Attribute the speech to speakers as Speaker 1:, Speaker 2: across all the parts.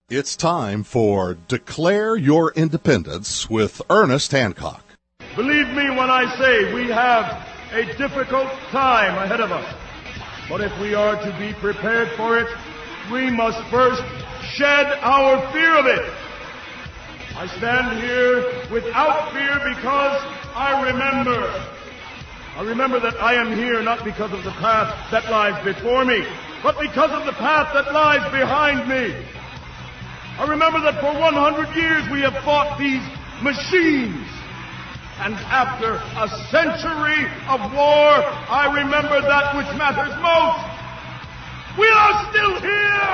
Speaker 1: It's time for Declare Your Independence with Ernest Hancock.
Speaker 2: Believe me when I say we have a difficult time ahead of us. But if we are to be prepared for it, we must first shed our fear of it. I stand here without fear because I remember that I am here not because of the path that lies before me, but because of the path that lies behind me. I remember that for 100 years we have fought these machines. And after a century of war, I remember that which matters most. We are still here!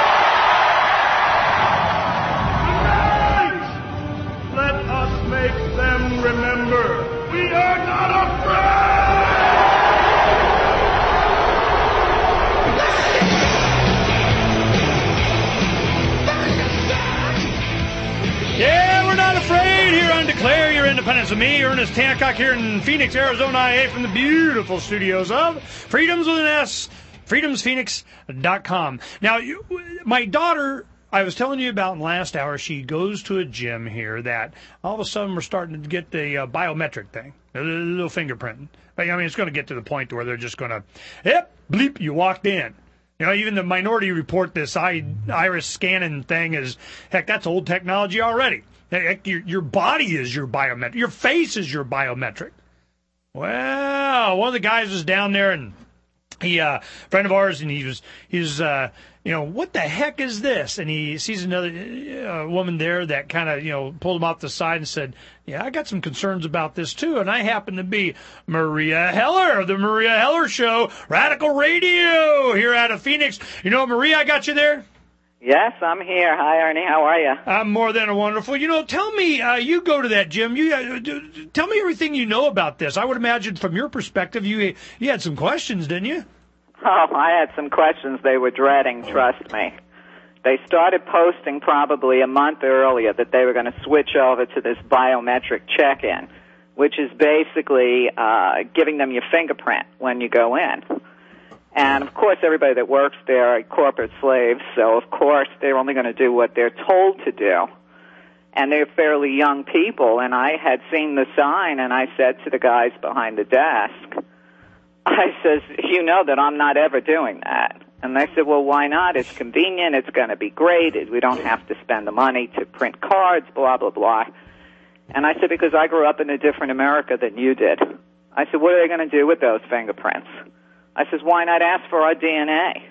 Speaker 2: Tonight, let us make them remember we are not afraid!
Speaker 3: Yeah, we're not afraid here on Declare Your Independence with me, Ernest Hancock, here in Phoenix, Arizona, IA, from the beautiful studios of Freedoms with an S, freedomsphoenix.com. Now, my daughter, I was telling you about in the last hour, she goes to a gym here that all of a sudden we're starting to get the biometric thing, the little fingerprinting. I mean, it's going to get to the point where they're just going to, yep, bleep, you walked in. You know, even the Minority Report, this iris scanning thing is, heck, that's old technology already. Heck, your body is your biometric. Your face is your biometric. Well, one of the guys was down there, and he, friend of ours, and he was what the heck is this? And he sees another woman there that kind of, pulled him off the side and said, yeah, I got some concerns about this too. And I happen to be Maria Heller of the Maria Heller Show, Radical Radio here out of Phoenix. Maria, I got you there?
Speaker 4: Yes, I'm here. Hi, Ernie. How are you?
Speaker 3: I'm more than wonderful. Tell me, you go to that gym. Tell me everything you know about this. I would imagine from your perspective, you had some questions, didn't you?
Speaker 4: Oh, I had some questions they were dreading, trust me. They started posting probably a month earlier that they were going to switch over to this biometric check-in, which is basically giving them your fingerprint when you go in. And, of course, everybody that works there are corporate slaves, so, of course, they're only going to do what they're told to do. And they're fairly young people, and I had seen the sign, and I said to the guys behind the desk, I says, you know that I'm not ever doing that. And they said, well, why not? It's convenient. It's going to be great. We don't have to spend the money to print cards, blah, blah, blah. And I said, because I grew up in a different America than you did. I said, what are they going to do with those fingerprints? I says, why not ask for our DNA?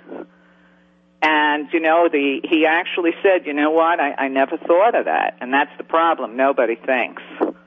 Speaker 4: And, he actually said, you know what, I never thought of that. And that's the problem. Nobody thinks.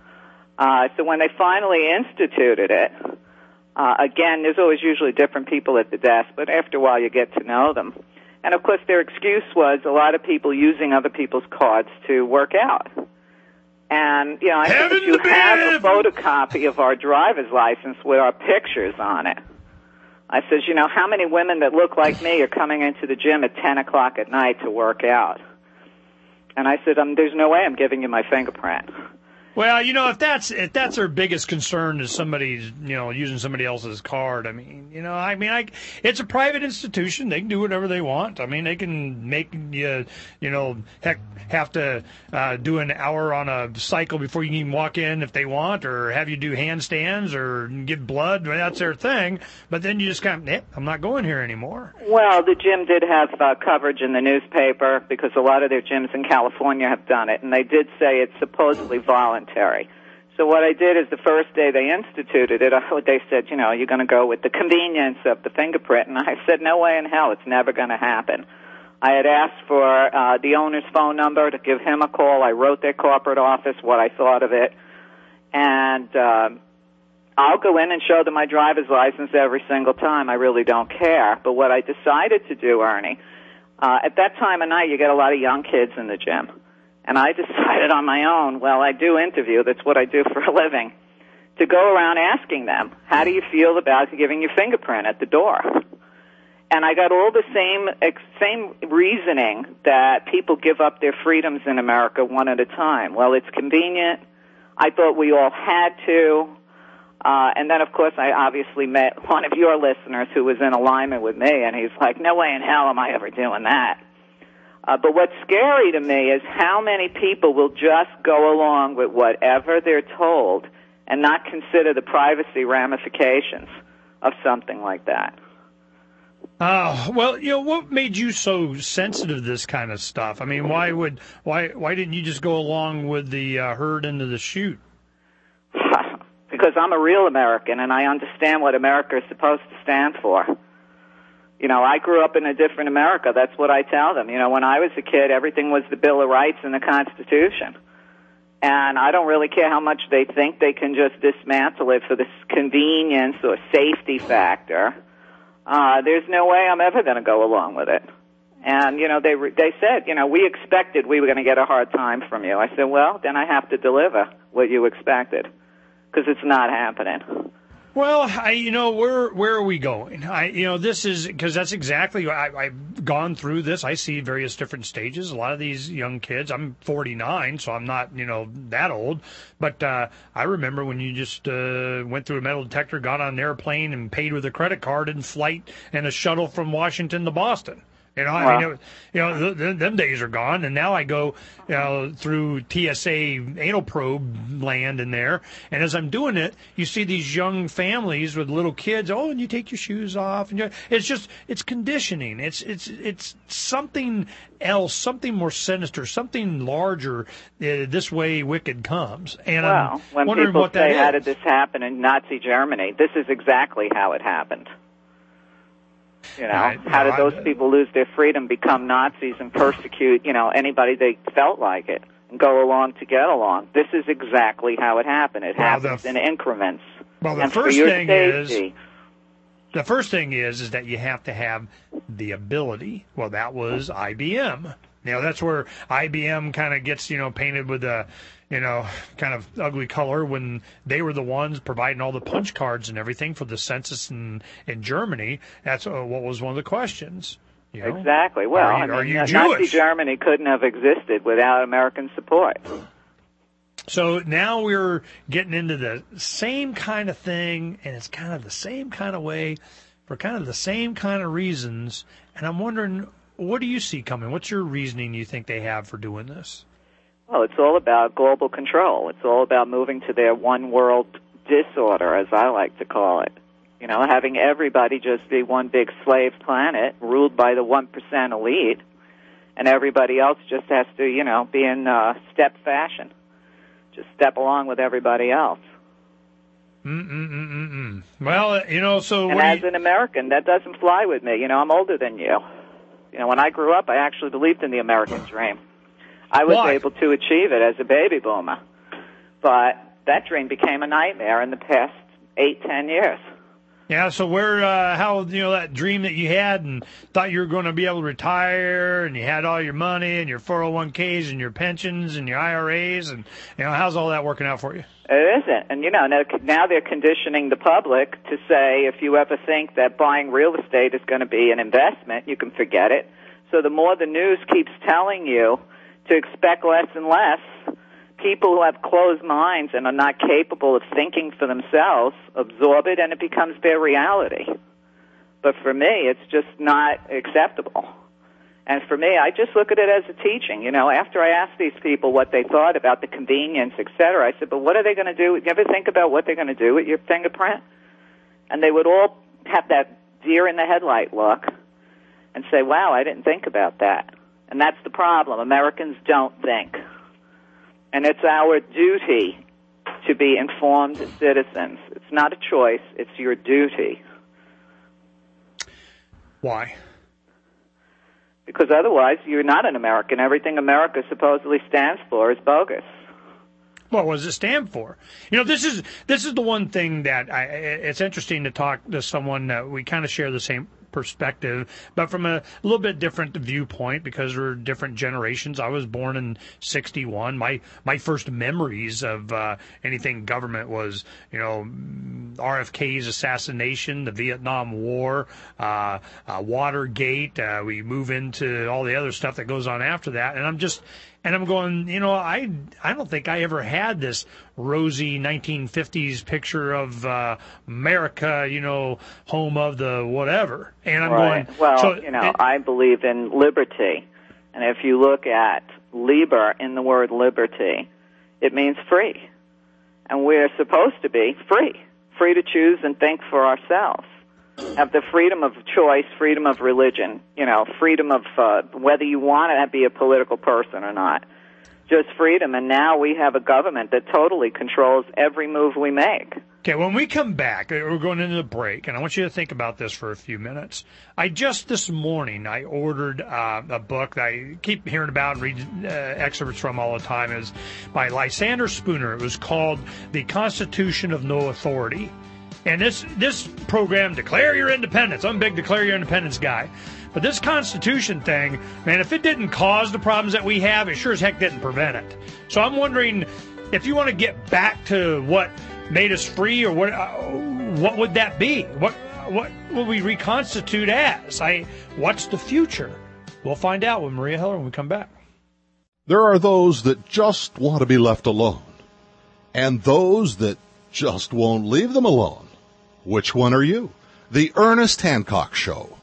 Speaker 4: So when they finally instituted it, again, there's always usually different people at the desk, but after a while you get to know them. And, of course, their excuse was a lot of people using other people's cards to work out. And, I said, if you have a photocopy of our driver's license with our pictures on it, I says, how many women that look like me are coming into the gym at 10 o'clock at night to work out? And I said, there's no way I'm giving you my fingerprint.
Speaker 3: Well, if that's their biggest concern is somebody's, using somebody else's card. It's a private institution. They can do whatever they want. They can make you, have to do an hour on a cycle before you can even walk in if they want, or have you do handstands or give blood. That's their thing. But then you just I'm not going here anymore.
Speaker 4: Well, the gym did have coverage in the newspaper because a lot of their gyms in California have done it, and they did say it's supposedly voluntary. So what I did is the first day they instituted it, they said, you're going to go with the convenience of the fingerprint. And I said, no way in hell, it's never going to happen. I had asked for the owner's phone number to give him a call. I wrote their corporate office what I thought of it. And I'll go in and show them my driver's license every single time. I really don't care. But what I decided to do, Ernie, at that time of night you get a lot of young kids in the gym. And I decided on my own, well, I do interview, that's what I do for a living, to go around asking them, how do you feel about giving your fingerprint at the door? And I got all the same reasoning that people give up their freedoms in America one at a time. Well, it's convenient. I thought we all had to. And then, of course, I obviously met one of your listeners who was in alignment with me, and he's like, no way in hell am I ever doing that. But what's scary to me is how many people will just go along with whatever they're told and not consider the privacy ramifications of something like that.
Speaker 3: Well, what made you so sensitive to this kind of stuff? I mean, why didn't you just go along with the herd into the chute?
Speaker 4: Because I'm a real American and I understand what America is supposed to stand for. I grew up in a different America. That's what I tell them. When I was a kid, everything was the Bill of Rights and the Constitution. And I don't really care how much they think they can just dismantle it for this convenience or safety factor. There's no way I'm ever going to go along with it. And, they said, we expected we were going to get a hard time from you. I said, well, then I have to deliver what you expected, because it's not happening.
Speaker 3: Well, where are we going? This is, because that's exactly, I've gone through this. I see various different stages. A lot of these young kids, I'm 49, so I'm not, that old. But I remember when you just went through a metal detector, got on an airplane, and paid with a credit card in flight and a shuttle from Washington to Boston. Them days are gone, and now I go through TSA anal probe land in there, and as I'm doing it, you see these young families with little kids. Oh, and you take your shoes off, and it's conditioning. It's something else, something more sinister, something larger. This way, wicked comes, and I'm
Speaker 4: when
Speaker 3: wondering
Speaker 4: people
Speaker 3: what that
Speaker 4: say,
Speaker 3: is.
Speaker 4: how did this happen in Nazi Germany? This is exactly how it happened. How did those people lose their freedom, become Nazis, and persecute, anybody they felt like it, and go along to get along? This is exactly how it happened. It happens in increments.
Speaker 3: Well, the first thing is that you have to have the ability. Well, that was IBM. That's where IBM kind of gets, painted with a, kind of ugly color when they were the ones providing all the punch cards and everything for the census in Germany. That's what was one of the questions.
Speaker 4: Exactly. Well,
Speaker 3: are you Jewish?
Speaker 4: Nazi Germany couldn't have existed without American support.
Speaker 3: So now we're getting into the same kind of thing, and it's kind of the same kind of way for kind of the same kind of reasons. And I'm wondering, what do you see coming? What's your reasoning you think they have for doing this?
Speaker 4: Well, it's all about global control. It's all about moving to their one world disorder, as I like to call it. Having everybody just be one big slave planet ruled by the 1% elite, and everybody else just has to, be in step fashion. Just step along with everybody else.
Speaker 3: Well, so...
Speaker 4: And as an American, that doesn't fly with me. I'm older than you. When I grew up, I actually believed in the American dream. I was able to achieve it as a baby boomer. But that dream became a nightmare in the past 8-10 years.
Speaker 3: Yeah, so how that dream that you had and thought you were going to be able to retire, and you had all your money and your 401ks and your pensions and your IRAs, and, how's all that working out for you?
Speaker 4: It isn't. And, now they're conditioning the public to say if you ever think that buying real estate is going to be an investment, you can forget it. So the more the news keeps telling you to expect less and less, people who have closed minds and are not capable of thinking for themselves absorb it, and it becomes their reality. But for me, it's just not acceptable. And for me, I just look at it as a teaching. After I asked these people what they thought about the convenience, et cetera, I said, but what are they going to do? You ever think about what they're going to do with your fingerprint? And they would all have that deer in the headlight look and say, wow, I didn't think about that. And that's the problem. Americans don't think. And it's our duty to be informed citizens. It's not a choice. It's your duty.
Speaker 3: Why?
Speaker 4: Because otherwise you're not an American. Everything America supposedly stands for is bogus.
Speaker 3: Well, what does it stand for? This is the one thing that it's interesting to talk to someone that we kind of share the same perspective, but from a little bit different viewpoint because we're different generations. I was born in 1961. My first memories of anything government was, RFK's assassination, the Vietnam War, Watergate. We move into all the other stuff that goes on after that, and I'm going, I don't think I ever had this rosy 1950s picture of America, home of the whatever. And I'm
Speaker 4: right.
Speaker 3: going...
Speaker 4: Well, I believe in liberty. And if you look at Liber in the word liberty, it means free. And we're supposed to be free to choose and think for ourselves. Have the freedom of choice, freedom of religion, freedom of whether you want to be a political person or not. Just freedom. And now we have a government that totally controls every move we make.
Speaker 3: Okay, when we come back, we're going into the break, and I want you to think about this for a few minutes. This morning, I ordered a book that I keep hearing about and read excerpts from all the time. Is by Lysander Spooner. It was called The Constitution of No Authority. And this program, Declare Your Independence. I'm a big Declare Your Independence guy. But this Constitution thing, man, if it didn't cause the problems that we have, it sure as heck didn't prevent it. So I'm wondering if you want to get back to what made us free, or what would that be? What will we reconstitute as? What's the future? We'll find out with Maria Heller when we come back.
Speaker 1: There are those that just want to be left alone, and those that just won't leave them alone. Which one are you? The Ernest Hancock Show.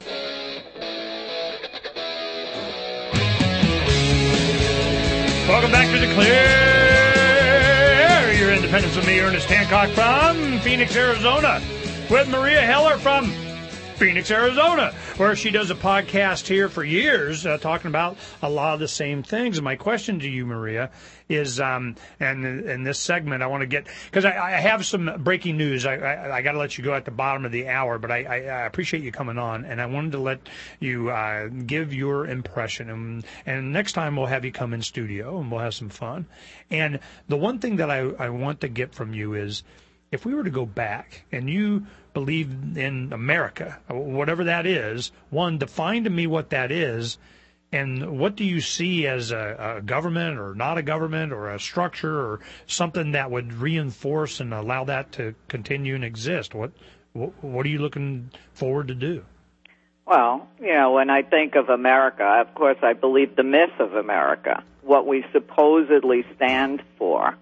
Speaker 3: Welcome back to Declare Your Independence with me, Ernest Hancock, from Phoenix, Arizona, with Maria Heller from Phoenix, Arizona, where she does a podcast here for years talking about a lot of the same things. And my question to you, Maria, is, and in this segment I want to get, because I have some breaking news. I got to let you go at the bottom of the hour, but I appreciate you coming on, and I wanted to let you give your impression. And next time we'll have you come in studio, and we'll have some fun. And the one thing that I want to get from you is, if we were to go back and you believe in America, whatever that is, one, define to me what that is, and what do you see as a government or not a government or a structure or something that would reinforce and allow that to continue and exist? What are you looking forward to do?
Speaker 4: Well, when I think of America, of course I believe the myth of America, what we supposedly stand for.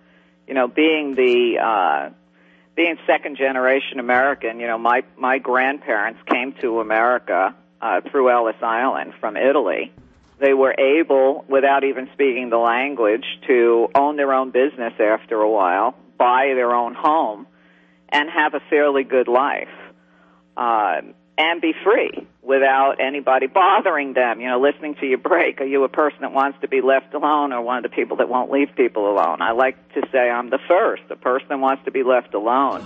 Speaker 4: Being second-generation American, my grandparents came to America through Ellis Island from Italy. They were able, without even speaking the language, to own their own business after a while, buy their own home, and have a fairly good life, and be free without anybody bothering them. Listening to your break, are you a person that wants to be left alone or one of the people that won't leave people alone? I like to say I'm the first, the person that wants to be left alone.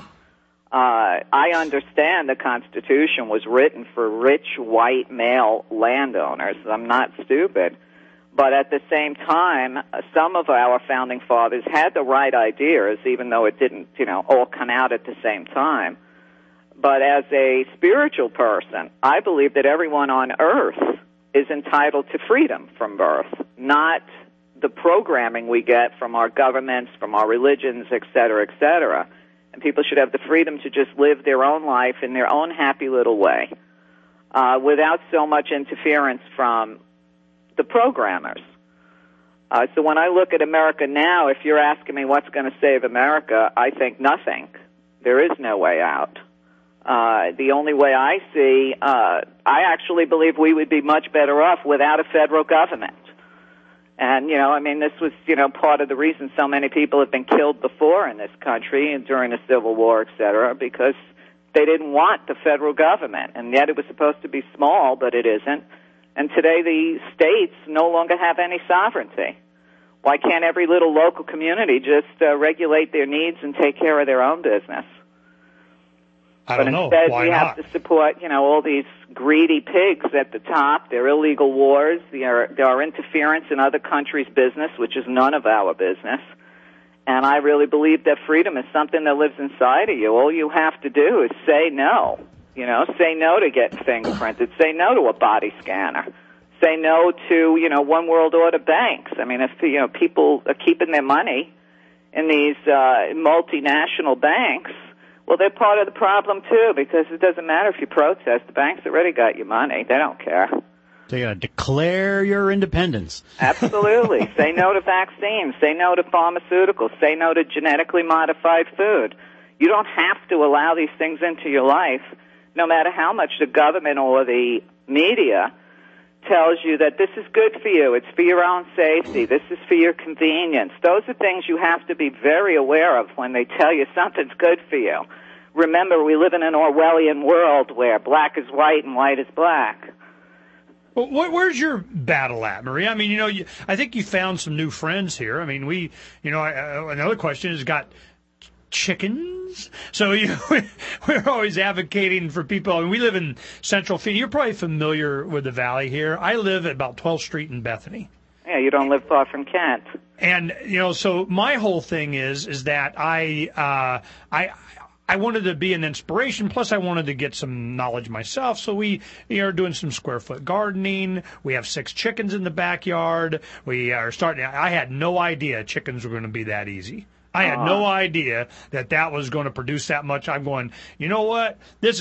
Speaker 4: I understand the Constitution was written for rich, white, male landowners. I'm not stupid. But at the same time, some of our founding fathers had the right ideas, even though it didn't, all come out at the same time. But as a spiritual person, I believe that everyone on earth is entitled to freedom from birth, not the programming we get from our governments, from our religions, et cetera, et cetera. And people should have the freedom to just live their own life in their own happy little way, without so much interference from the programmers. So when I look at America now, if you're asking me what's going to save America, I think nothing. There is no way out. The only way I see, I actually believe we would be much better off without a federal government. And, this was, part of the reason so many people have been killed before in this country and during the Civil War, et cetera, because they didn't want the federal government. And yet it was supposed to be small, but it isn't. And today the states no longer have any sovereignty. Why can't every little local community just regulate their needs and take care of their own business?
Speaker 3: I don't know.
Speaker 4: Instead,
Speaker 3: why
Speaker 4: we have to support, all these greedy pigs at the top, their illegal wars, their interference in other countries' business, which is none of our business. And I really believe that freedom is something that lives inside of you. All you have to do is say no. Say no to getting fingerprinted. Say no to a body scanner. Say no to, one world order banks. I mean, if, people are keeping their money in these multinational banks, well, they're part of the problem, too, because it doesn't matter if you protest. The banks already got your money. They don't care.
Speaker 5: So you got to declare your independence.
Speaker 4: Absolutely. Say no to vaccines. Say no to pharmaceuticals. Say no to genetically modified food. You don't have to allow these things into your life, no matter how much the government or the media tells you that this is good for you. It's for your own safety. This is for your convenience. Those are things you have to be very aware of when they tell you something's good for you. Remember, we live in an Orwellian world where black is white and white is black.
Speaker 3: Well, where's your battle at, Maria? I mean, I think you found some new friends here. I mean, another question is, got chickens? So, we're always advocating for people. I mean, we live in Central Phoenix. You're probably familiar with the Valley here. I live at about 12th Street in Bethany.
Speaker 4: Yeah, you don't live far from Kent.
Speaker 3: And, so my whole thing is that I wanted to be an inspiration, plus I wanted to get some knowledge myself, so we are doing some square foot gardening. We have 6 chickens in the backyard. We are starting. I had no idea chickens were going to be that easy. I had no idea that was going to produce that much. I'm going, you know what?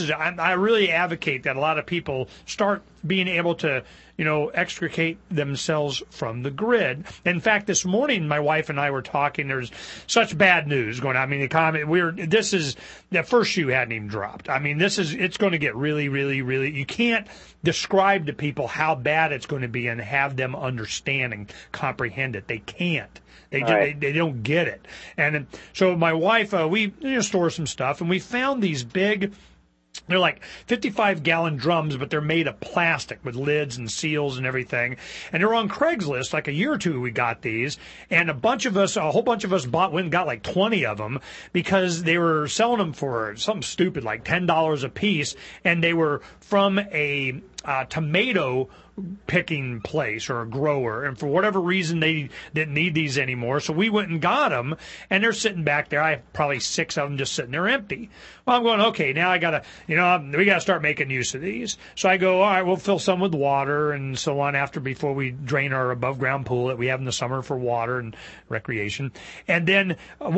Speaker 3: I really advocate that a lot of people start being able to, extricate themselves from the grid. In fact, this morning, my wife and I were talking. There's such bad news going on. I mean, the economy, this is, the first shoe hadn't even dropped. I mean, it's going to get really, really, really, you can't describe to people how bad it's going to be and have them understand and comprehend it. They can't. They don't get it. And so my wife, we store some stuff, and we found these big, they're like 55-gallon drums, but they're made of plastic with lids and seals and everything. And they're on Craigslist. Like a year or two we got these. And a whole bunch of us went and got like 20 of them because they were selling them for something stupid, like $10 a piece. And they were from a tomato picking place or a grower, and for whatever reason they didn't need these anymore, so we went and got them, and they're sitting back there. I have probably 6 of them just sitting there empty. Well, I'm going, okay, now I gotta, we gotta start making use of these. So I go, all right, we'll fill some with water and so on before we drain our above ground pool that we have in the summer for water and recreation. And then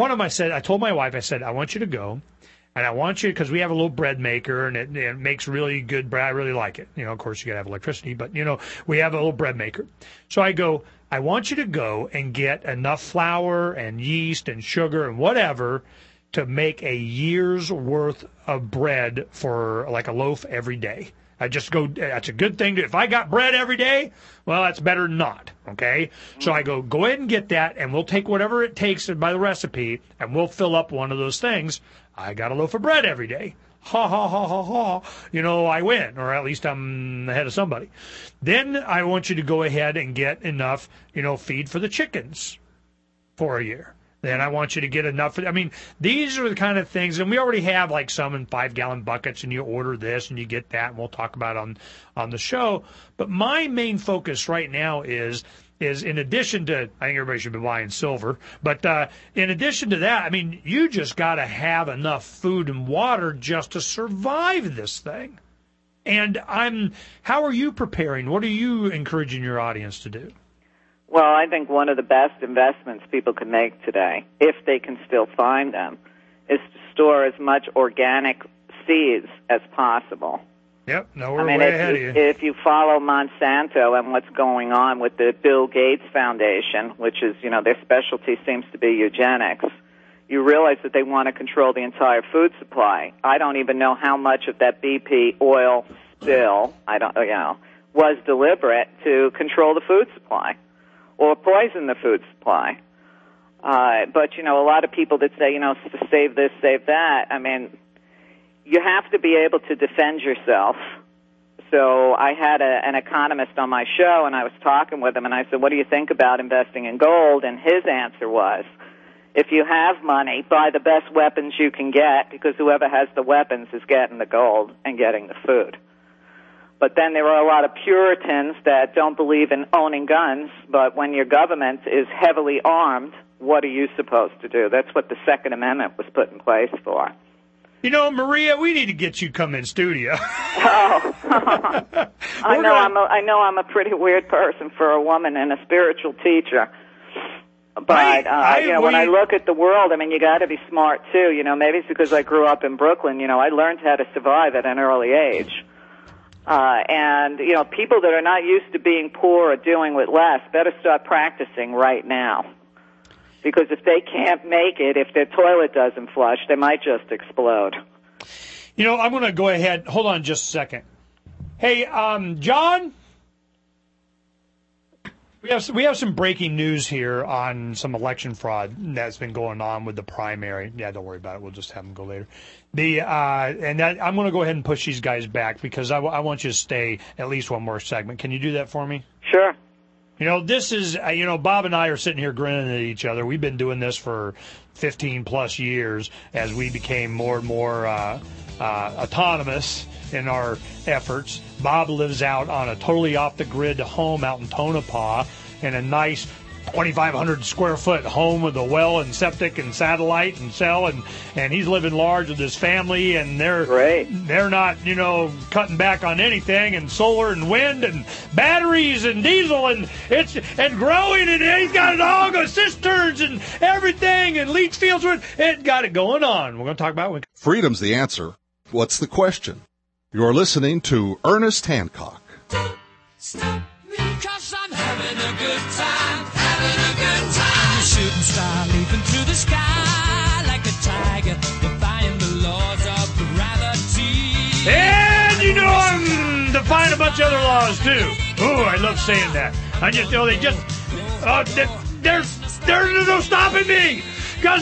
Speaker 3: I told my wife, I said, I want you to go. And I want you, because we have a little bread maker, and it makes really good bread. I really like it. Of course, you got to have electricity, but, we have a little bread maker. So I go, I want you to go and get enough flour and yeast and sugar and whatever to make a year's worth of bread for like a loaf every day. I just go, that's a good thing. If I got bread every day, well, that's better than not, okay? So I go ahead and get that, and we'll take whatever it takes by the recipe, and we'll fill up one of those things. I got a loaf of bread every day. Ha, ha, ha, ha, ha. I win, or at least I'm ahead of somebody. Then I want you to go ahead and get enough, feed for the chickens for a year. Then I want you to get enough. I mean, these are the kind of things, and we already have like some in 5-gallon buckets, and you order this and you get that, and we'll talk about it on the show. But my main focus right now is in addition to, I think everybody should be buying silver, but in addition to that, I mean, you just got to have enough food and water just to survive this thing. And how are you preparing? What are you encouraging your audience to do?
Speaker 4: Well, I think one of the best investments people can make today, if they can still find them, is to store as much organic seeds as possible.
Speaker 3: Yep, we're way ahead of you.
Speaker 4: If you follow Monsanto and what's going on with the Bill Gates Foundation, which is, their specialty seems to be eugenics, you realize that they want to control the entire food supply. I don't even know how much of that BP oil spill, was deliberate to control the food supply or poison the food supply. But, a lot of people that say, save this, save that, I mean, you have to be able to defend yourself. So I had an economist on my show, and I was talking with him, and I said, what do you think about investing in gold? And his answer was, if you have money, buy the best weapons you can get, because whoever has the weapons is getting the gold and getting the food. But then there are a lot of Puritans that don't believe in owning guns, but when your government is heavily armed, what are you supposed to do? That's what the Second Amendment was put in place for.
Speaker 3: Maria, we need to get you come in studio.
Speaker 4: I know I'm a pretty weird person for a woman and a spiritual teacher. But when I look at the world, I mean, you got to be smart too. Maybe it's because I grew up in Brooklyn. I learned how to survive at an early age. And people that are not used to being poor or doing with less better start practicing right now. Because if they can't make it, if their toilet doesn't flush, they might just explode.
Speaker 3: I'm going to go ahead. Hold on just a second. Hey, John? We have some breaking news here on some election fraud that's been going on with the primary. Yeah, don't worry about it. We'll just have them go later. I'm going to go ahead and push these guys back because I want you to stay at least one more segment. Can you do that for me?
Speaker 4: Sure.
Speaker 3: This is, Bob and I are sitting here grinning at each other. We've been doing this for 15 plus years as we became more and more autonomous in our efforts. Bob lives out on a totally off-the-grid home out in Tonopah in a nice 2,500 square foot home with a well and septic and satellite and cell, and he's living large with his family, and they're not cutting back on anything, and solar and wind and batteries and diesel and growing, and he's got all the cisterns and everything and leach fields. It got it going on. We're going to talk about it.
Speaker 1: Freedom's the answer. What's the question? You're listening to Ernest Hancock.
Speaker 6: Stop me, 'cause I'm having a good time, A shooting star leaping through the sky like a tiger, defying the laws of gravity.
Speaker 3: And I'm defying a bunch of other laws too. Ooh, I love saying that. There's no stopping me, because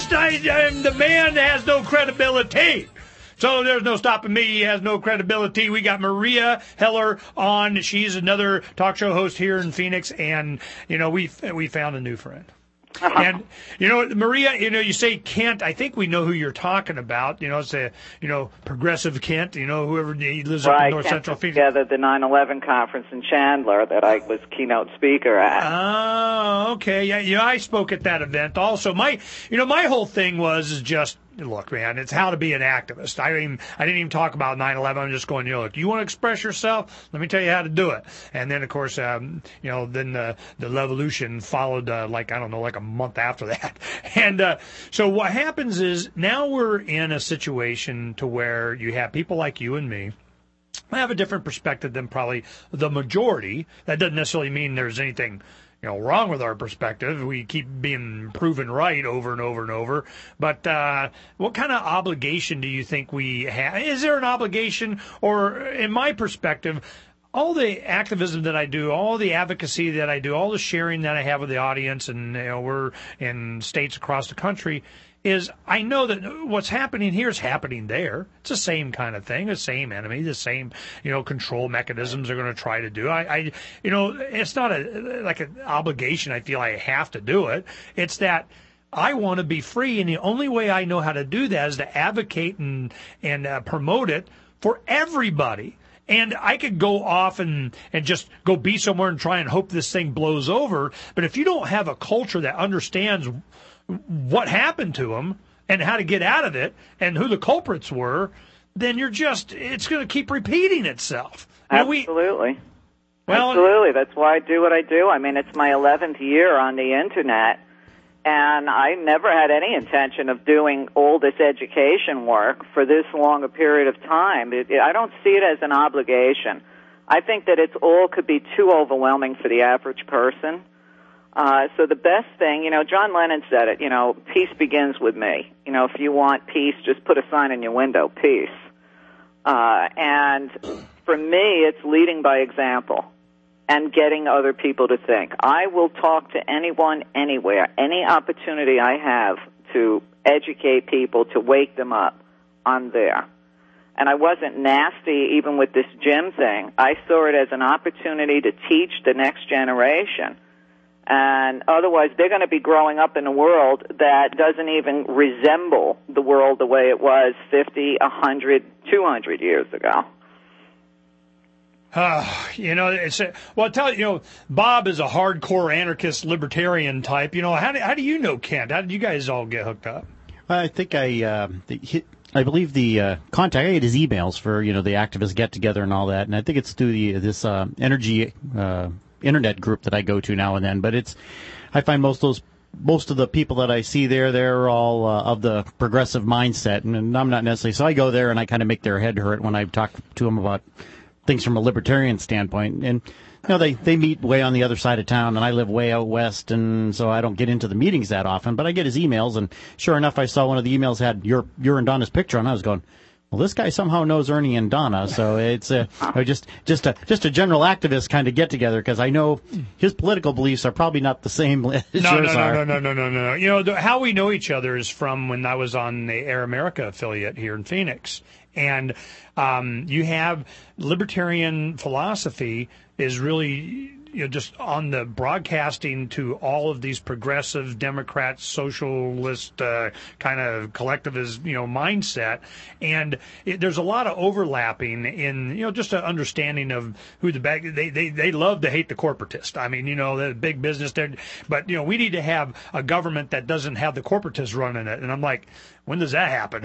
Speaker 3: I'm the man that has no credibility. So there's no stopping me. He has no credibility. We got Maria Heller on. She's another talk show host here in Phoenix, and we found a new friend. And Maria, you say Kent. I think we know who you're talking about. It's a progressive Kent. Whoever he lives up in North Central Phoenix.
Speaker 4: Together the 9/11 conference in Chandler that I was keynote speaker at.
Speaker 3: Oh, okay. Yeah. I spoke at that event also. My whole thing was just. Look, man, it's how to be an activist. I didn't even talk about 9/11. I'm just going, look, you want to express yourself? Let me tell you how to do it. And then, of course, then the revolution followed, like a month after that. And so what happens is now we're in a situation to where you have people like you and me. I have a different perspective than probably the majority. That doesn't necessarily mean there's anything wrong with our perspective. We keep being proven right over and over and over. But what kind of obligation do you think we have? Is there an obligation? Or, in my perspective, all the activism that I do, all the advocacy that I do, all the sharing that I have with the audience, and we're in states across the country, is I know that what's happening here is happening there. It's the same kind of thing, the same enemy, the same, control mechanisms they're going to try to do. It's not like an obligation. I feel I have to do it. It's that I want to be free, and the only way I know how to do that is to advocate and promote it for everybody. And I could go off and just go be somewhere and try and hope this thing blows over. But if you don't have a culture that understands what happened to them and how to get out of it and who the culprits were, then it's going to keep repeating itself.
Speaker 4: Absolutely. Absolutely. That's why I do what I do. I mean, it's my 11th year on the Internet, and I never had any intention of doing all this education work for this long a period of time. I don't see it as an obligation. I think that it all could be too overwhelming for the average person. So the best thing, John Lennon said it, peace begins with me. If you want peace, just put a sign in your window, peace. And for me, it's leading by example and getting other people to think. I will talk to anyone, anywhere, any opportunity I have to educate people, to wake them up, I'm there. And I wasn't nasty even with this gym thing. I saw it as an opportunity to teach the next generation. And otherwise, they're going to be growing up in a world that doesn't even resemble the world the way it was 50, 100, 200 years ago.
Speaker 3: Bob is a hardcore anarchist libertarian type. How do you know Kent? How did you guys all get hooked up?
Speaker 5: I think I believe the contact. I get his emails for the activist get together and all that, and I think it's through this energy internet group that I go to now and then. But I find most of the people that I see there, they're all of the progressive mindset, and I'm not necessarily. So I go there and I kind of make their head hurt when I talk to them about things from a libertarian standpoint. And they meet way on the other side of town, and I live way out west, and so I don't get into the meetings that often. But I get his emails, and sure enough, I saw one of the emails had your and Donna's picture on. I was going, well, this guy somehow knows Ernie and Donna, so it's just a general activist kind of get together, because I know his political beliefs are probably not the same as yours are.
Speaker 3: No. You know, how we know each other is from when I was on the Air America affiliate here in Phoenix, and you have libertarian philosophy is really, you know, just on the broadcasting to all of these progressive Democrats, socialist kind of collectivist, you know, mindset, and there's a lot of overlapping in, you know, just an understanding of who the bag. They love to hate the corporatist. I mean, you know, the big business there, but you know, we need to have a government that doesn't have the corporatists running it. And I'm like, when does that happen?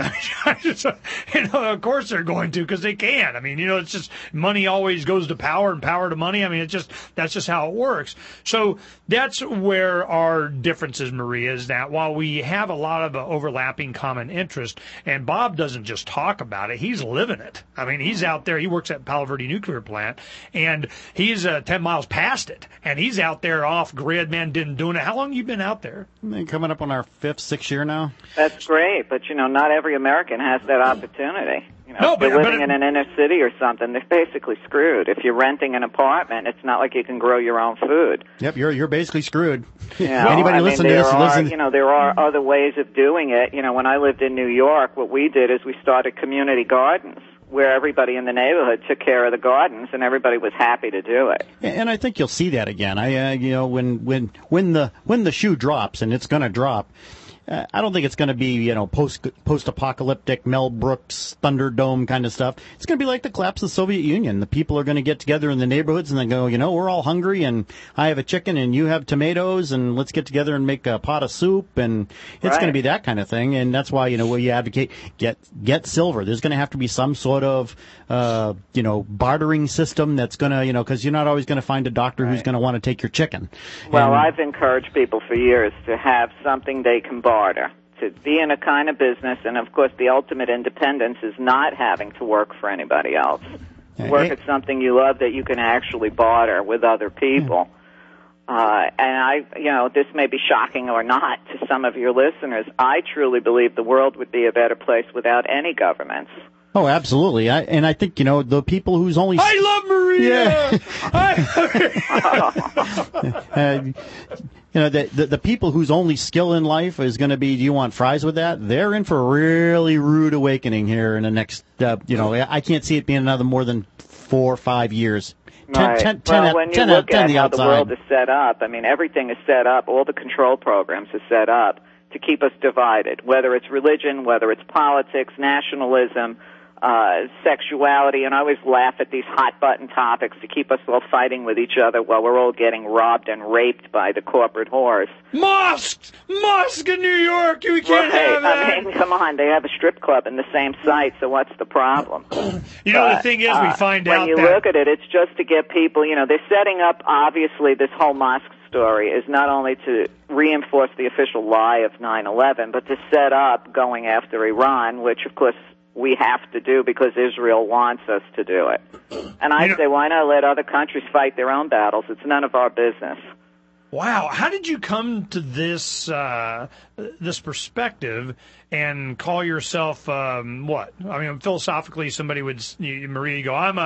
Speaker 3: You know, of course they're going to, because they can. I mean, you know, it's just money always goes to power and power to money. I mean, that's just how it works. So that's where our difference is, Maria, is that while we have a lot of overlapping common interest, and Bob doesn't just talk about it, he's living it. I mean, he's out there. He works at Palo Verde Nuclear Plant, and he's 10 miles past it, and he's out there off grid, man, doing it. How long have you been out there?
Speaker 5: Coming up on our 5th, 6th year now.
Speaker 4: That's great, but you know, not every American has that opportunity. You know, if you're living in an inner city or something, they're basically screwed. If you're renting an apartment, it's not like you can grow your own food.
Speaker 5: Yep, you're basically screwed.
Speaker 4: You know,
Speaker 5: Anybody listen to this?
Speaker 4: You know, there are other ways of doing it. You know, when I lived in New York, what we did is we started community gardens, where everybody in the neighborhood took care of the gardens, and everybody was happy to do it.
Speaker 5: And I think you'll see that again. You know, when the shoe drops, and it's going to drop. I don't think it's going to be, you know, post-apocalyptic Mel Brooks Thunderdome kind of stuff. It's going to be like the collapse of the Soviet Union. The people are going to get together in the neighborhoods and then go, you know, we're all hungry, and I have a chicken and you have tomatoes, and let's get together and make a pot of soup, and it's going to be that kind of thing. And that's why, you know, we advocate get silver. There's going to have to be some sort of, you know, bartering system that's going to, you know, because you're not always going to find a doctor who's going to want to take your chicken.
Speaker 4: Well, I've encouraged people for years to have something they can barter, to be in a kind of business, and of course the ultimate independence is not having to work for anybody else. Work at something you love that you can actually barter with other people. And you know, this may be shocking or not to some of your listeners, I truly believe the world would be a better place without any governments.
Speaker 5: Oh, absolutely. I think, you know, the people who's only...
Speaker 3: I love Maria!
Speaker 5: You know, the people whose only skill in life is going to be, do you want fries with that? They're in for a really rude awakening here in the next, you know, I can't see it being another more than 4 or 5 years.
Speaker 4: Right. When you look at how the world is set up, I mean, everything is set up, all the control programs are set up to keep us divided, whether it's religion, whether it's politics, nationalism, sexuality, and I always laugh at these hot-button topics to keep us all fighting with each other while we're all getting robbed and raped by the corporate whores.
Speaker 3: Mosque in New York, you can't have that.
Speaker 4: I mean, come on, they have a strip club in the same site, so what's the problem?
Speaker 3: You know, the thing is, we find out
Speaker 4: when you look at it, it's just to get people, you know, they're setting up, obviously, this whole mosque story is not only to reinforce the official lie of 9/11, but to set up going after Iran, which, of course, we have to do because Israel wants us to do it. And I say, why not let other countries fight their own battles? It's none of our business.
Speaker 3: Wow. How did you come to this this perspective and call yourself what? I mean, philosophically, somebody would, Maria, go, I'm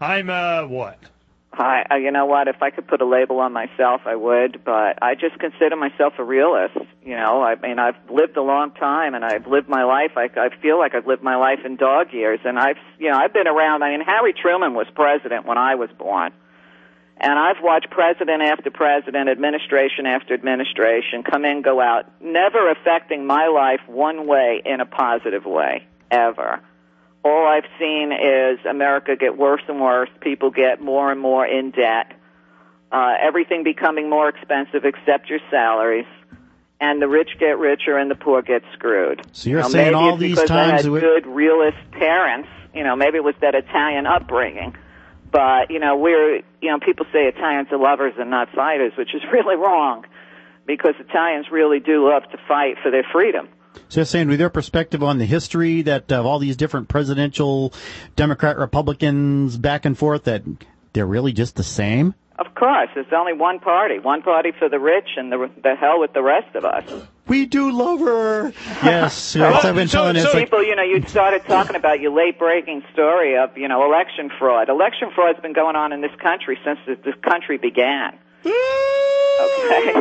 Speaker 3: a what?
Speaker 4: You know what? If I could put a label on myself, I would, but I just consider myself a realist. You know, I mean, I've lived a long time, and I've lived my life. I feel like I've lived my life in dog years, and I've been around. I mean, Harry Truman was president when I was born, and I've watched president after president, administration after administration come in, go out, never affecting my life one way in a positive way, ever. All I've seen is America get worse and worse. People get more and more in debt. Everything becoming more expensive except your salaries. And the rich get richer and the poor get screwed.
Speaker 5: So you're saying all these times...
Speaker 4: Maybe it's because I had good realist parents. You know, maybe it was that Italian upbringing. But, you know, people say Italians are lovers and not fighters, which is really wrong. Because Italians really do love to fight for their freedom.
Speaker 5: So you're saying, with your perspective on the history that of all these different presidential Democrat, Republicans back and forth, that they're really just the same?
Speaker 4: Of course. There's only one party for the rich and the hell with the rest of us.
Speaker 5: We do love her. Yes, I've been telling it.
Speaker 4: People, you started talking about your late-breaking story of, election fraud. Election fraud's been going on in this country since this country began. Okay.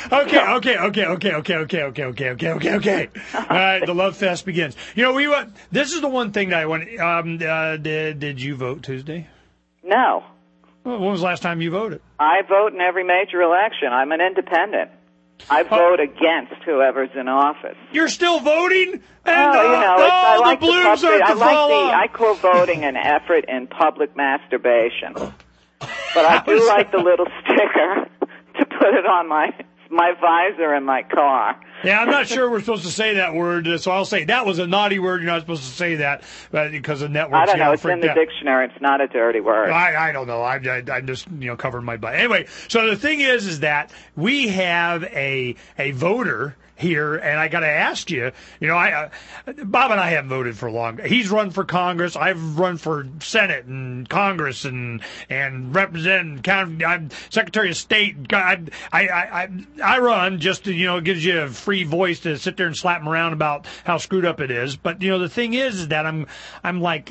Speaker 3: Okay. All right, the love fest begins. This is the one thing that I want. Did you vote Tuesday?
Speaker 4: No.
Speaker 3: Well, when was the last time you voted?
Speaker 4: I vote in every major election. I'm an independent. I vote against whoever's in office.
Speaker 3: You're still voting? And
Speaker 4: I like
Speaker 3: the balloons are to fall off.
Speaker 4: I call voting an effort in public masturbation. But I do like the little sticker to put it on my visor in my car.
Speaker 3: Yeah, I'm not sure we're supposed to say that word, so I'll say that was a naughty word. You're not supposed to say that because of networks.
Speaker 4: I don't know. It's in the dictionary. It's not a dirty word.
Speaker 3: I don't know. I'm just covering my butt. Anyway, so the thing is that we have a voter here, and I got to ask you, Bob and I haven't voted for long. He's run for Congress. I've run for Senate and Congress and represent. I'm Secretary of State. I run just to it gives you a free voice to sit there and slap him around about how screwed up it is. But the thing is that I'm like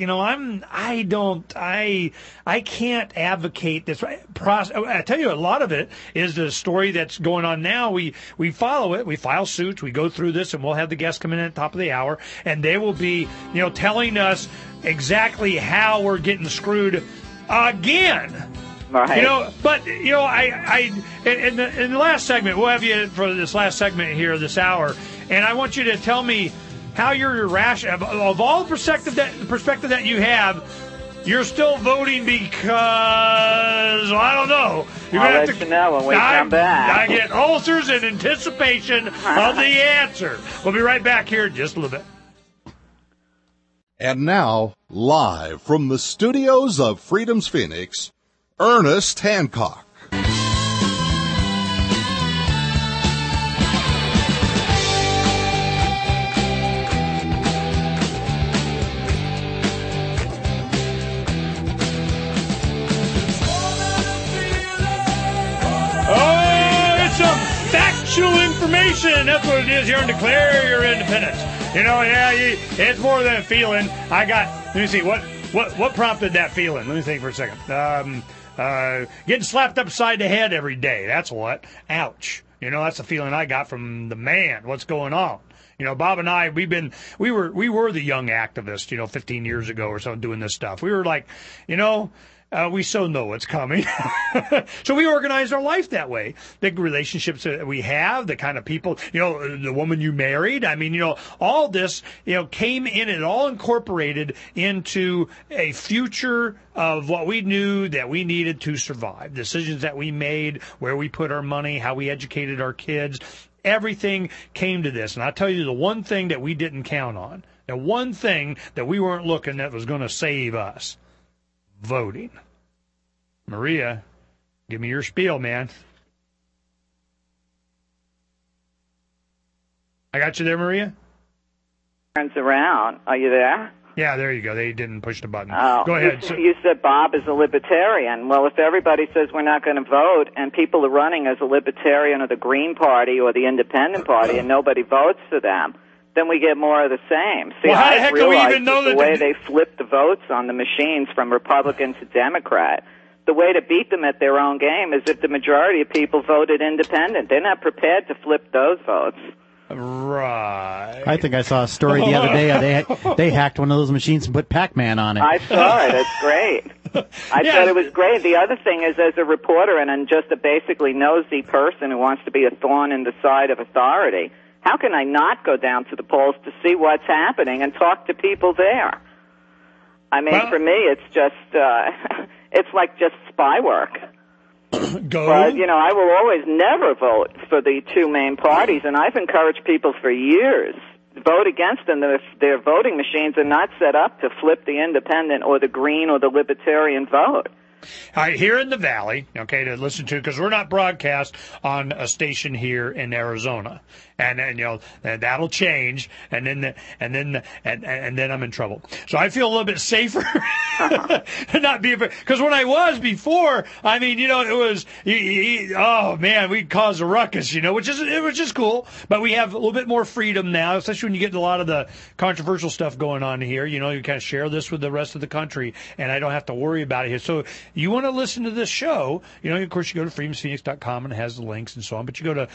Speaker 3: I can't advocate this process. I tell you, a lot of it is the story that's going on now. We follow it. We file suits. We go through this, and we'll have the guests come in at the top of the hour, and they will be, telling us exactly how we're getting screwed again.
Speaker 4: Right.
Speaker 3: I in the last segment, we'll have you for this last segment here this hour, and I want you to tell me how you're rational of all the perspective that you have. You're still voting because, I don't know.
Speaker 4: I'll let you know when we come back.
Speaker 3: I get ulcers in anticipation of the answer. We'll be right back here in just a little bit.
Speaker 1: And now, live from the studios of Freedom's Phoenix, Ernest Hancock.
Speaker 3: Information. That's what it is. You're to declare your independence. It's more than a feeling. Let me see, what prompted that feeling? Let me think for a second. Getting slapped upside the head every day. That's what. Ouch. That's the feeling I got from the man. What's going on? Bob and I, we were the young activists, 15 years ago or so doing this stuff. We were like, we so know what's coming. So we organize our life that way. The relationships that we have, the kind of people, the woman you married. All this, came in and all incorporated into a future of what we knew that we needed to survive. Decisions that we made, where we put our money, how we educated our kids. Everything came to this. And I'll tell you the one thing that we didn't count on, the one thing that we weren't looking that was going to save us. Voting. Maria, give me your spiel, man. I got you there, Maria?
Speaker 4: Turns around. Are you there?
Speaker 3: Yeah, there you go. They didn't push the button.
Speaker 4: Oh,
Speaker 3: go ahead.
Speaker 4: You said Bob is a libertarian. Well, if everybody says we're not going to vote and people are running as a libertarian or the Green Party or the Independent Party and nobody votes for them, then we get more of the same. See,
Speaker 3: well, how the
Speaker 4: I
Speaker 3: heck do we even know
Speaker 4: that the way they flip the votes on the machines from Republican to Democrat, the way to beat them at their own game is if the majority of people voted independent. They're not prepared to flip those votes.
Speaker 3: Right.
Speaker 5: I think I saw a story the other day. They hacked one of those machines and put Pac-Man on it.
Speaker 4: I saw it. It's great. I thought it was great. The other thing is, as a reporter and just a basically nosy person who wants to be a thorn in the side of authority, how can I not go down to the polls to see what's happening and talk to people there? For me, it's just, it's like just spy work.
Speaker 3: Go.
Speaker 4: But, I will always never vote for the two main parties, and I've encouraged people for years, vote against them if their voting machines are not set up to flip the independent or the green or the libertarian vote.
Speaker 3: Here in the Valley, okay, to listen to, because we're not broadcast on a station here in Arizona, and that'll change, and then I'm in trouble. So I feel a little bit safer, not be, because when I was before, I mean, it was, oh man, we'd cause a ruckus, which is cool, but we have a little bit more freedom now, especially when you get a lot of the controversial stuff going on here. You kind of share this with the rest of the country, and I don't have to worry about it here. So you want to listen to this show, of course, you go to freedomsphoenix.com and it has the links and so on, but you go to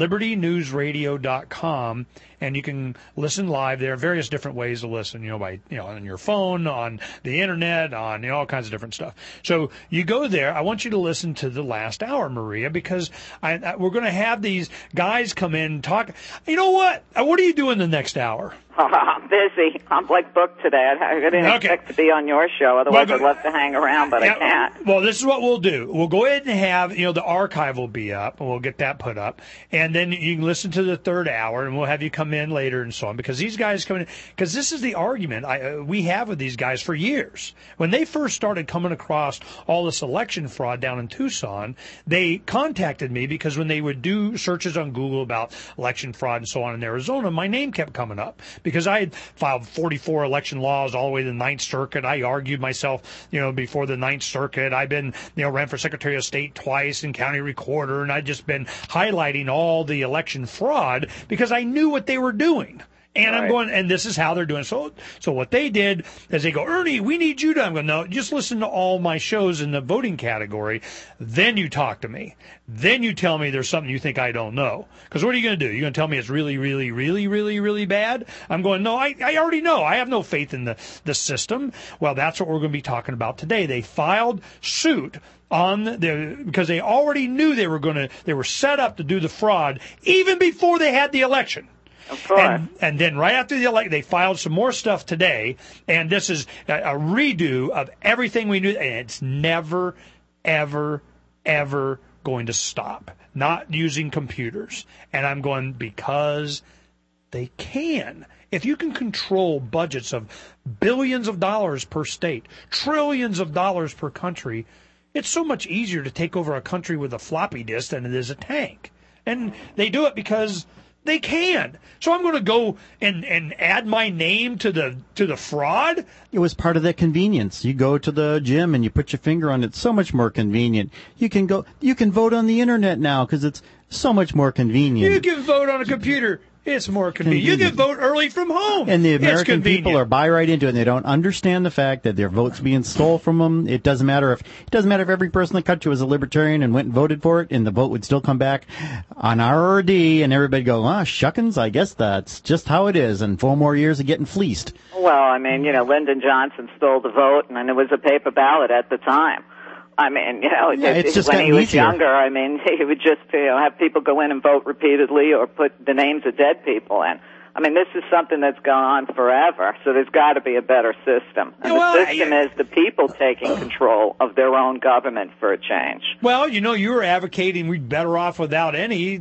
Speaker 3: libertynewsradio.com and you can listen live. There are various different ways to listen, by, on your phone, on the internet, on, all kinds of different stuff. So you go there. I want you to listen to the last hour, Maria, because we're going to have these guys come in and talk. You know what? What are you doing the next hour?
Speaker 4: I'm busy. I'm booked today. I didn't expect to be on your show. Otherwise, I'd love to hang around, but I can't.
Speaker 3: Well, this is what we'll do. We'll go ahead and have, the archive will be up, and we'll get that put up. And then you can listen to the third hour, and we'll have you come in later and so on. Because these guys come in, because this is the argument we have with these guys for years. When they first started coming across all this election fraud down in Tucson, they contacted me because when they would do searches on Google about election fraud and so on in Arizona, my name kept coming up. Because I had filed 44 election laws all the way to the Ninth Circuit. I argued myself, before the Ninth Circuit. I've been, ran for Secretary of State twice and county recorder, and I've just been highlighting all the election fraud because I knew what they were doing. And I'm going, and this is how they're doing. So what they did is they go, Ernie, we need you to. I'm going, no, just listen to all my shows in the voting category. Then you talk to me. Then you tell me there's something you think I don't know. Because what are you going to do? You're going to tell me it's really, really, really, really, really bad? I'm going, no, I already know. I have no faith in the system. Well, that's what we're going to be talking about today. They filed suit because they already knew they were set up to do the fraud even before they had the election.
Speaker 4: Of course.
Speaker 3: And then right after the election, they filed some more stuff today, and this is a redo of everything we knew, and it's never, ever, ever going to stop. Not using computers. And I'm going, because they can. If you can control budgets of billions of dollars per state, trillions of dollars per country, it's so much easier to take over a country with a floppy disk than it is a tank. And they do it because they can. So I'm going to go and add my name to the fraud?
Speaker 5: It was part of the convenience. You go to the gym and you put your finger on it. It's so much more convenient. You can vote on the internet now because it's so much more convenient.
Speaker 3: You can vote on a computer. It's more convenient. You can vote early from home.
Speaker 5: And the American people are buy right into it, and they don't understand the fact that their vote's being stole from them. It doesn't matter if every person in the country was a libertarian and went and voted for it, and the vote would still come back on RRD, and everybody go, shuckins, I guess that's just how it is, and 4 more years of getting fleeced.
Speaker 4: Well, I mean, Lyndon Johnson stole the vote, and it was a paper ballot at the time. I mean,
Speaker 5: it's just
Speaker 4: when he was
Speaker 5: easier.
Speaker 4: younger, I mean, he would just, have people go in and vote repeatedly or put the names of dead people in. I mean, this is something that's gone on forever, so there's got to be a better system. And the system is the people taking control of their own government for a change.
Speaker 3: Well, you were advocating we'd better off without any.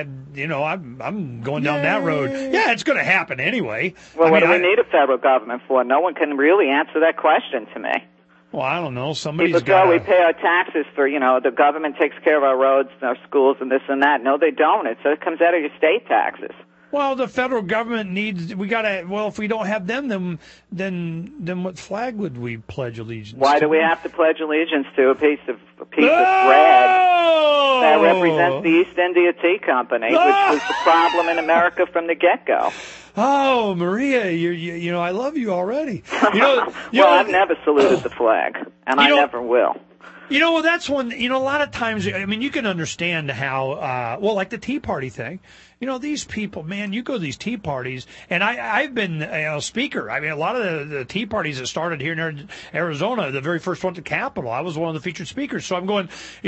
Speaker 3: I'm going down that road. Yeah, it's going to happen anyway.
Speaker 4: Well, what do we need a federal government for? No one can really answer that question to me.
Speaker 3: Well, I don't know. Somebody's
Speaker 4: got. People go, we pay our taxes for, the government takes care of our roads and our schools and this and that. No, they don't. It comes out of your state taxes.
Speaker 3: Well, the federal government needs. If we don't have them, then what flag would we pledge allegiance?
Speaker 4: Why do we have to pledge allegiance to a piece of bread that represents the East India Tea Company, which was the problem in America from the get-go?
Speaker 3: Oh, Maria, I love you already.
Speaker 4: Well, I've never saluted the flag, and I never will.
Speaker 3: That's one. A lot of times, I mean, you can understand how, like the Tea Party thing. These people, man, you go to these tea parties, and I've been a speaker. I mean, a lot of the tea parties that started here in Arizona, the very first one at the Capitol, I was one of the featured speakers. So I'm going,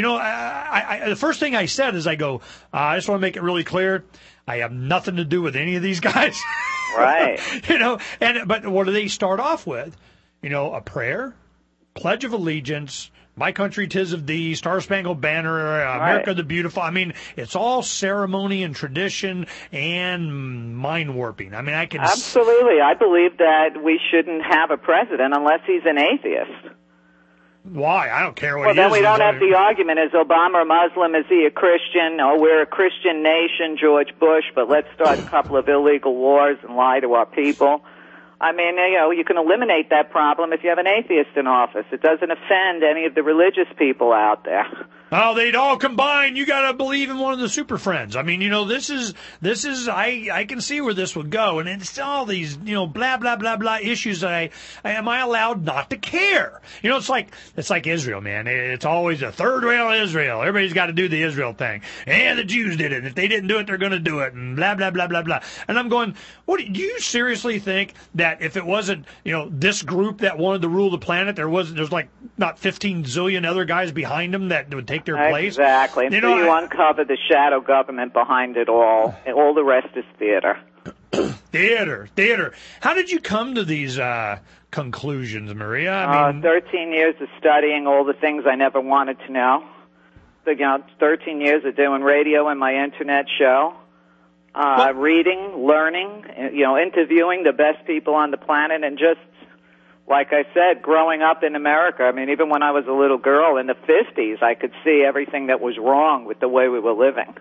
Speaker 3: the first thing I said is I just want to make it really clear, I have nothing to do with any of these guys.
Speaker 4: Right.
Speaker 3: But what do they start off with? A prayer, Pledge of Allegiance, My Country 'Tis of Thee, Star Spangled Banner, America the Beautiful. I mean, it's all ceremony and tradition and mind warping. I mean, I can...
Speaker 4: Absolutely. I believe that we shouldn't have a president unless he's an atheist.
Speaker 3: Why? I don't care what
Speaker 4: Well,
Speaker 3: he is.
Speaker 4: then we don't have the argument, is Obama a Muslim? Is he a Christian? Oh, we're a Christian nation, George Bush, but let's start a couple of illegal wars and lie to our people. I mean, you can eliminate that problem if you have an atheist in office. It doesn't offend any of the religious people out there.
Speaker 3: Oh, they'd all combine. You got to believe in one of the super friends. I mean, this is. I can see where this would go, and it's all these, blah blah blah blah issues that am I allowed not to care? It's like Israel, man. It's always a third rail Israel. Everybody's got to do the Israel thing. And the Jews did it. And if they didn't do it, they're going to do it. And blah blah blah blah blah. And I'm going, do you seriously think that if it wasn't, this group that wanted to rule the planet, there's like not 15 zillion other guys behind them that would take their place?
Speaker 4: Exactly. Until you uncover the shadow government behind it all the rest is theater.
Speaker 3: Theater. How did you come to these conclusions, Maria? I mean,
Speaker 4: 13 years of studying all the things I never wanted to know. So, 13 years of doing radio and my internet show. Reading, learning, interviewing the best people on the planet, and just, like I said, growing up in America. I mean, even when I was a little girl in the 50s, I could see everything that was wrong with the way we were living.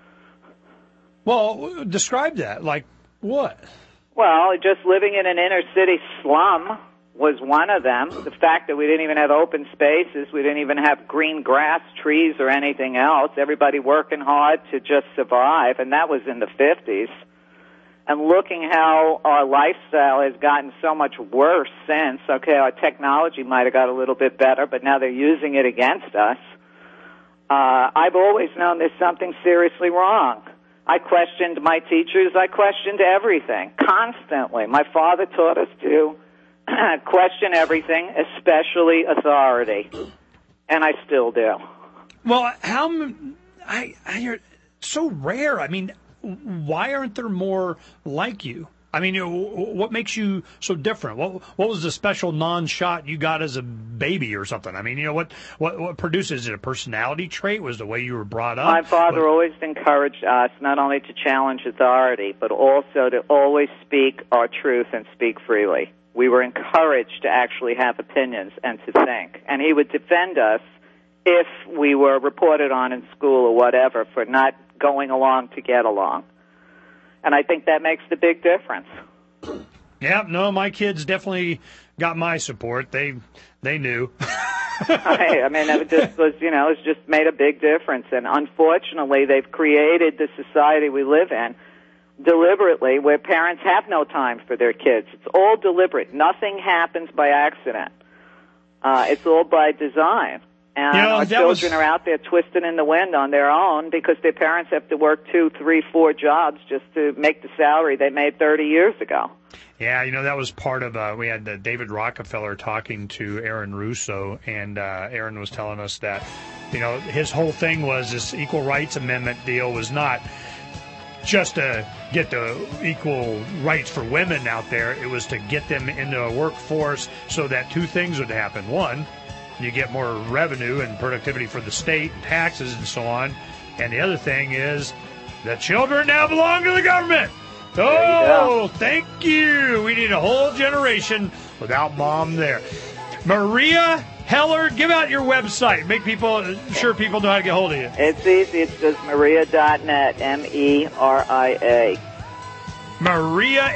Speaker 3: Well, describe that. Like what?
Speaker 4: Well, just living in an inner city slum was one of them. The fact that we didn't even have open spaces, we didn't even have green grass, trees, or anything else. Everybody working hard to just survive, and that was in the 50s. And looking how our lifestyle has gotten so much worse since. Okay, our technology might have got a little bit better, but now they're using it against us. I've always known there's something seriously wrong. I questioned my teachers. I questioned everything, constantly. My father taught us to question everything, especially authority. And I still do.
Speaker 3: Well, you're so rare. I mean, why aren't there more like you? I mean, what makes you so different? What was the special non-shot you got as a baby or something? I mean, what produces it? A personality trait? Was the way you were brought up?
Speaker 4: My father always encouraged us not only to challenge authority, but also to always speak our truth and speak freely. We were encouraged to actually have opinions and to think. And he would defend us if we were reported on in school or whatever for not going along to get along. And I think that makes the big difference.
Speaker 3: Yeah, no, my kids definitely got my support. They knew.
Speaker 4: I mean, it just was, it's just made a big difference. And unfortunately, they've created the society we live in deliberately where parents have no time for their kids. It's all deliberate. Nothing happens by accident. It's all by design. And our children are out there twisting in the wind on their own because their parents have to work 2, 3, 4 jobs just to make the salary they made 30 years ago.
Speaker 3: Yeah, that was part of, we had David Rockefeller talking to Aaron Russo, and Aaron was telling us that, his whole thing was this equal rights amendment deal was not just to get the equal rights for women out there. It was to get them into a workforce so that 2 things would happen. One, you get more revenue and productivity for the state and taxes and so on. And the other thing is the children now belong to the government. Oh, thank you. We need a whole generation without mom there. Maria Heller, give out your website. Make sure people know how to get hold of you.
Speaker 4: It's easy. It's just Maria.net, MERIA.
Speaker 3: Maria,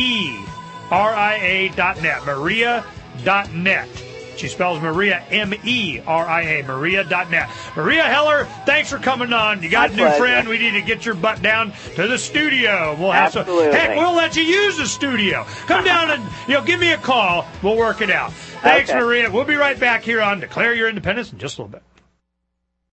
Speaker 3: MERIA.net. Maria.net. She spells Maria, MERIA, Maria.net. Maria Heller, thanks for coming on. You got a new friend. We need to get your butt down to the studio. We'll have
Speaker 4: Absolutely.
Speaker 3: Heck, we'll let you use the studio. Come down and give me a call. We'll work it out. Thanks,
Speaker 4: okay.
Speaker 3: Maria. We'll be right back here on Declare Your Independence in just a little bit.